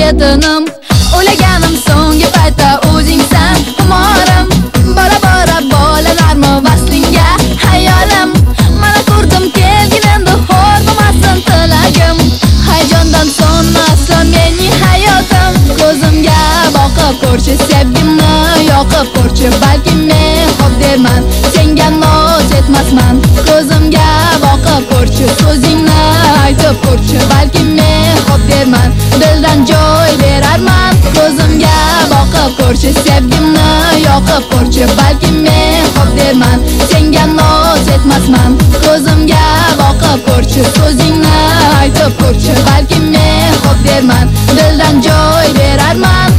yetinim. O'ylaganim so'nggi paytda o'zingsan umorim. Bora bolalarmi vaslingga hayolim. Mana ko'rdim kelgin endi xo'r bo'lmasin tilagim. Hayajondan so'nmasin mening hayotim. Ko'zimga boqib ko'rchi sevgimni yoqib ko'rchi, balki men xo'p derman, senga noz etmasman. Ko'zimga boqib ko'rchi, so'zingni aytib ko'rchi, balki men xo'p derman, dildan joy berarman. Ko'zimga boqib ko'rchi, sevgimni yoqib ko'rchi, balki men xo'p derman, senga noz etmasman. Ko'zimga boqib ko'rchi, so'zingni aytib ko'rchi, balki men xo'p derman, dildan joy berarman.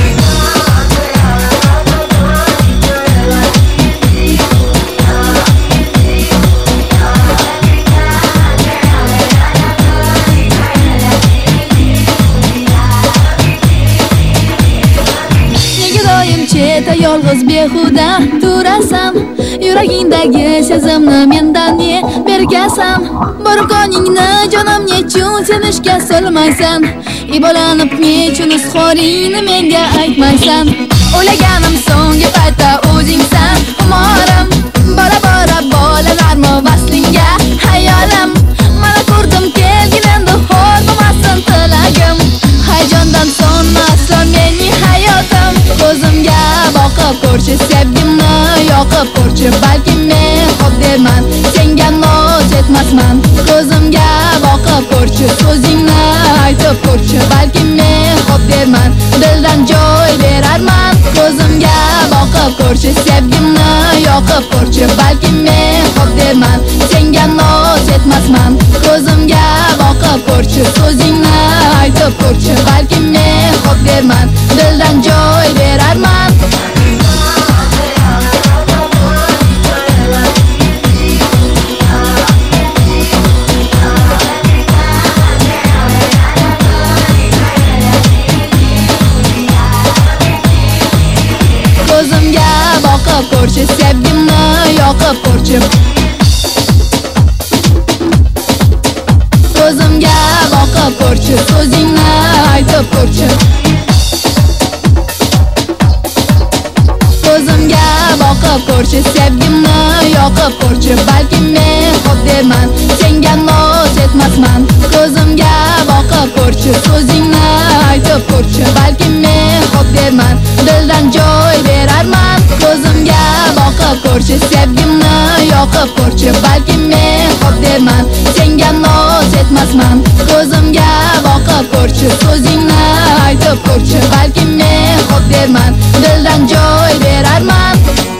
Cheta yolg'iz behuda turasan, yuragingdagi sezimni mendan ne bergasan. Borqoningni jonim nechun senishga solmaysan, ibolanib nechun izhoringni menga aytmaysan. O'ylaganim so'nggi paytda o'zingsan umorim. Bora bolalarmi vaslingga hayolim. Mana ko'rdim kelgin endi xo'r bo'lmasin tilagim. Hayajondan so'nmasin mening hayotim. Ko'zimga boqib ko'rchi, sevgimni yoqib ko'rchi, balki men xo'p derman, senga noz etmasman. Ko'zimga boqib ko'rchi, so'zingni aytib ko'rchi, balki men xo'p derman, dildan joy berarman. Ko'zimga boqib ko'rchi, sevgimni yoqib ko'rchi, balki men xo'p derman, senga noz etmasman. Ko'zimga boqib ko'rchi, so'zingni aytib ko'rchi, balki men xo'p derman, dildan joy berarman. Ko'zimga boqib ko'rchi, sevgimni yoqib ko'rchi. Ko'zimga boqib ko'rchi, so'zingni aytib ko'rchi. Ko'zimga boqib ko'rchi, sevgimni yoqib ko'rchi, balki men xo'p derman, senga noz etmasman. Ko'zimga boqib ko'rchi, so'zingni aytib ko'rchi, balki men xo'p derman, dildan joy berarman. Ko'zimga boqib ko'rchi, sevgimni yoqib ko'rchi, balki men xo'p derman, senga noz etmasman. Ko'zimga boqib ko'rchi, so'zingni aytib ko'rchi, balki men xo'p derman, dildan joy berarman.